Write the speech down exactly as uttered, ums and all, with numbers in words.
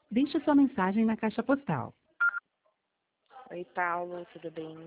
Deixe sua mensagem na caixa postal. Oi, Paulo, tudo bem?